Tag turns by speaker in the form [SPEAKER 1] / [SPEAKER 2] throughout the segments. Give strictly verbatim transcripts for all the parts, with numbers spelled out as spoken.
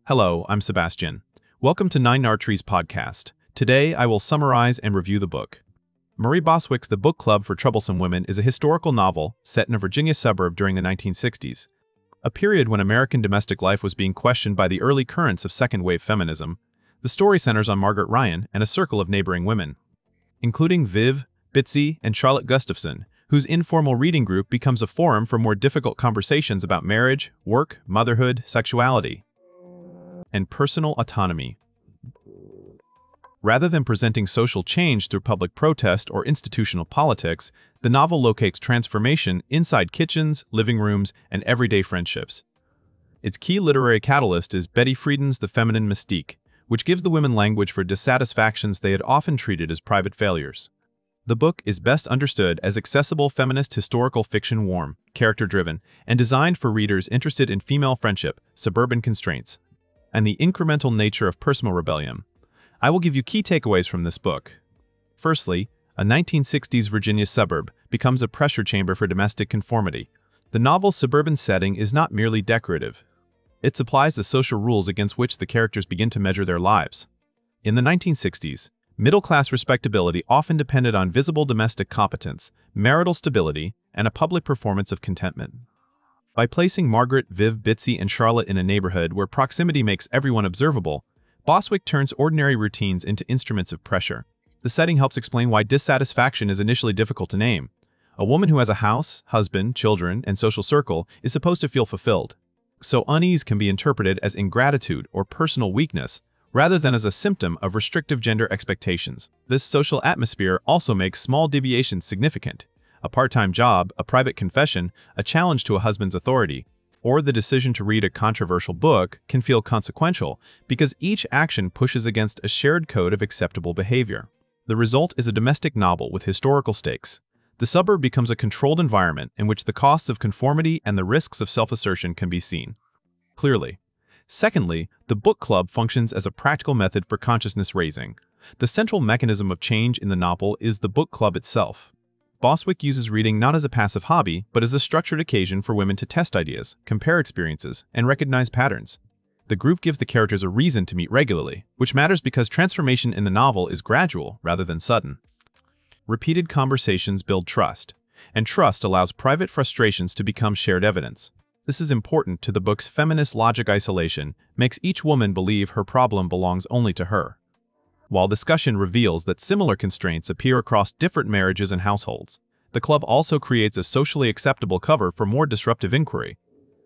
[SPEAKER 1] Hello, I'm Sebastian. Welcome to Nine Arteries podcast. Today, I will summarize and review the book. Marie Bostwick's The Book Club for Troublesome Women is a historical novel set in a Virginia suburb during the nineteen sixties, a period when American domestic life was being questioned by the early currents of second-wave feminism. The story centers on Margaret Ryan and a circle of neighboring women, including Viv, Bitsy, and Charlotte Gustafson, whose informal reading group becomes a forum for more difficult conversations about marriage, work, motherhood, sexuality, and personal autonomy. Rather than presenting social change through public protest or institutional politics, the novel locates transformation inside kitchens, living rooms, and everyday friendships. Its key literary catalyst is Betty Friedan's The Feminine Mystique, which gives the women language for dissatisfactions they had often treated as private failures. The book is best understood as accessible feminist historical fiction, warm, character-driven, and designed for readers interested in female friendship, suburban constraints, and the incremental nature of personal rebellion. I will give you key takeaways from this book. Firstly, a nineteen sixties Virginia suburb becomes a pressure chamber for domestic conformity. The novel's suburban setting is not merely decorative. It supplies the social rules against which the characters begin to measure their lives. In the nineteen sixties, middle-class respectability often depended on visible domestic competence, marital stability, and a public performance of contentment. By placing Margaret, Viv, Bitsy, and Charlotte in a neighborhood where proximity makes everyone observable, Bostwick turns ordinary routines into instruments of pressure. The setting helps explain why dissatisfaction is initially difficult to name. A woman who has a house, husband, children, and social circle is supposed to feel fulfilled. So unease can be interpreted as ingratitude or personal weakness, rather than as a symptom of restrictive gender expectations. This social atmosphere also makes small deviations significant. A part-time job, a private confession, a challenge to a husband's authority, or the decision to read a controversial book can feel consequential because each action pushes against a shared code of acceptable behavior. The result is a domestic novel with historical stakes. The suburb becomes a controlled environment in which the costs of conformity and the risks of self-assertion can be seen clearly. Secondly, the book club functions as a practical method for consciousness raising. The central mechanism of change in the novel is the book club itself. Bostwick uses reading not as a passive hobby, but as a structured occasion for women to test ideas, compare experiences, and recognize patterns. The group gives the characters a reason to meet regularly, which matters because transformation in the novel is gradual rather than sudden. Repeated conversations build trust, and trust allows private frustrations to become shared evidence. This is important to the book's feminist logic. Isolation makes each woman believe her problem belongs only to her, while discussion reveals that similar constraints appear across different marriages and households. The club also creates a socially acceptable cover for more disruptive inquiry.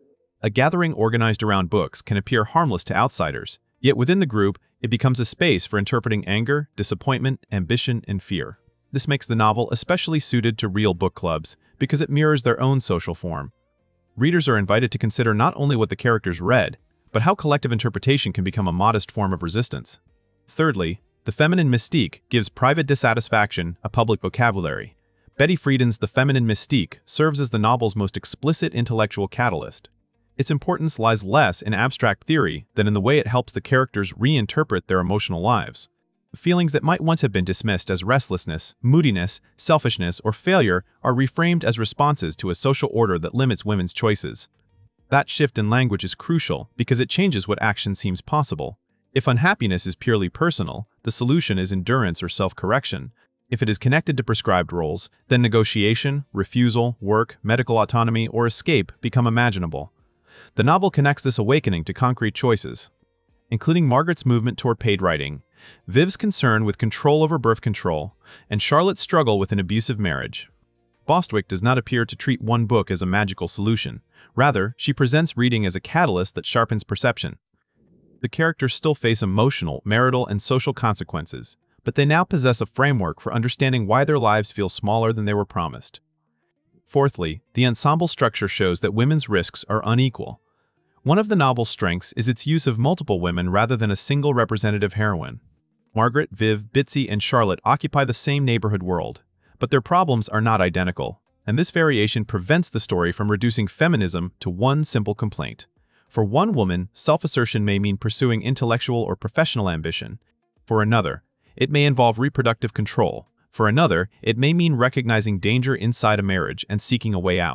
[SPEAKER 1] A gathering organized around books can appear harmless to outsiders, yet within the group, it becomes a space for interpreting anger, disappointment, ambition, and fear. This makes the novel especially suited to real book clubs because it mirrors their own social form. Readers are invited to consider not only what the characters read, but how collective interpretation can become a modest form of resistance. Thirdly, The Feminine Mystique gives private dissatisfaction a public vocabulary. Betty Friedan's The Feminine Mystique serves as the novel's most explicit intellectual catalyst. Its importance lies less in abstract theory than in the way it helps the characters reinterpret their emotional lives. Feelings that might once have been dismissed as restlessness, moodiness, selfishness, or failure are reframed as responses to a social order that limits women's choices. That shift in language is crucial because it changes what action seems possible. If unhappiness is purely personal, the solution is endurance or self-correction. If it is connected to prescribed roles, then negotiation, refusal, work, medical autonomy, or escape become imaginable. The novel connects this awakening to concrete choices, including Margaret's movement toward paid writing, Viv's concern with control over birth control, and Charlotte's struggle with an abusive marriage. Bostwick does not appear to treat one book as a magical solution. Rather, she presents reading as a catalyst that sharpens perception. The characters still face emotional, marital, and social consequences, but they now possess a framework for understanding why their lives feel smaller than they were promised. Fourthly, the ensemble structure shows that women's risks are unequal. One of the novel's strengths is its use of multiple women rather than a single representative heroine. Margaret, Viv, Bitsy, and Charlotte occupy the same neighborhood world, but their problems are not identical, and this variation prevents the story from reducing feminism to one simple complaint. For one woman, self-assertion may mean pursuing intellectual or professional ambition. For another, it may involve reproductive control. For another, it may mean recognizing danger inside a marriage and seeking a way out.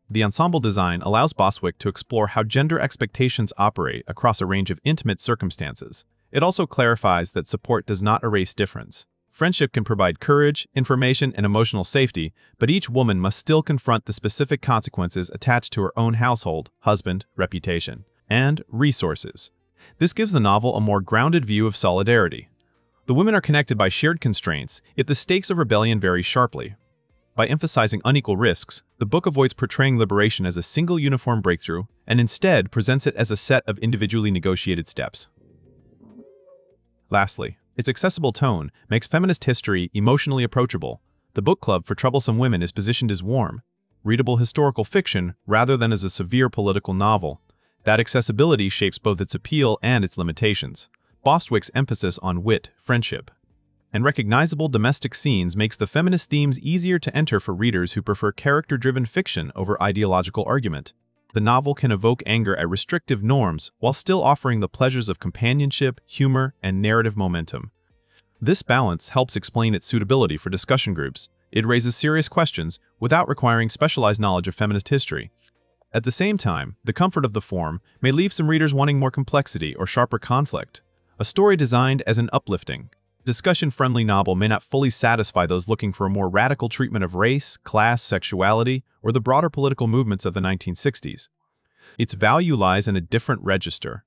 [SPEAKER 1] The ensemble design allows Bostwick to explore how gender expectations operate across a range of intimate circumstances. It also clarifies that support does not erase difference. Friendship can provide courage, information, and emotional safety, but each woman must still confront the specific consequences attached to her own household, husband, reputation, and resources. This gives the novel a more grounded view of solidarity. The women are connected by shared constraints, yet the stakes of rebellion vary sharply. By emphasizing unequal risks, the book avoids portraying liberation as a single uniform breakthrough and instead presents it as a set of individually negotiated steps. Lastly, its accessible tone makes feminist history emotionally approachable. The book club for troublesome women is positioned as warm, readable historical fiction rather than as a severe political novel. That accessibility shapes both its appeal and its limitations. Bostwick's emphasis on wit, friendship, and recognizable domestic scenes makes the feminist themes easier to enter for readers who prefer character-driven fiction over ideological argument. The novel can evoke anger at restrictive norms while still offering the pleasures of companionship, humor, and narrative momentum. This balance helps explain its suitability for discussion groups. It raises serious questions without requiring specialized knowledge of feminist history. At the same time, the comfort of the form may leave some readers wanting more complexity or sharper conflict. A story designed as an uplifting, discussion-friendly novel may not fully satisfy those looking for a more radical treatment of race, class, sexuality, or the broader political movements of the nineteen sixties. Its value lies in a different register.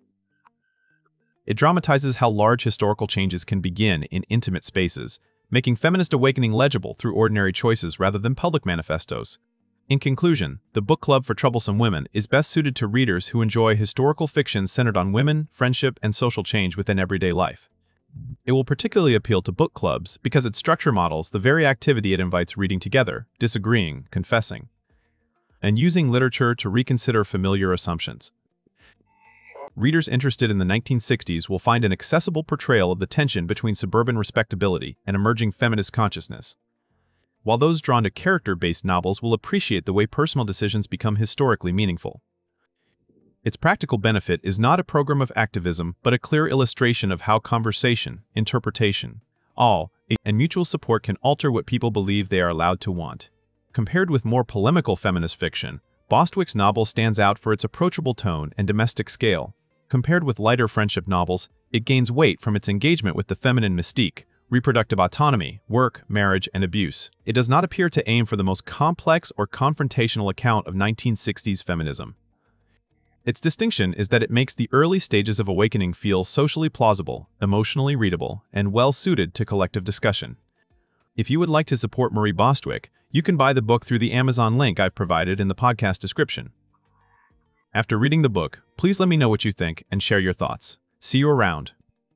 [SPEAKER 1] It dramatizes how large historical changes can begin in intimate spaces, making feminist awakening legible through ordinary choices rather than public manifestos. In conclusion, the book club for troublesome women is best suited to readers who enjoy historical fiction centered on women, friendship, and social change within everyday life. It will particularly appeal to book clubs because its structure models the very activity it invites: reading together, disagreeing, confessing, and using literature to reconsider familiar assumptions. Readers interested in the nineteen sixties will find an accessible portrayal of the tension between suburban respectability and emerging feminist consciousness, while those drawn to character-based novels will appreciate the way personal decisions become historically meaningful. Its practical benefit is not a program of activism, but a clear illustration of how conversation, interpretation, awe, and mutual support can alter what people believe they are allowed to want. Compared with more polemical feminist fiction, Bostwick's novel stands out for its approachable tone and domestic scale. Compared with lighter friendship novels, it gains weight from its engagement with the feminine mystique, reproductive autonomy, work, marriage, and abuse. It does not appear to aim for the most complex or confrontational account of nineteen sixties feminism. Its distinction is that it makes the early stages of awakening feel socially plausible, emotionally readable, and well-suited to collective discussion. If you would like to support Marie Bostwick, you can buy the book through the Amazon link I've provided in the podcast description. After reading the book, please let me know what you think and share your thoughts. See you around.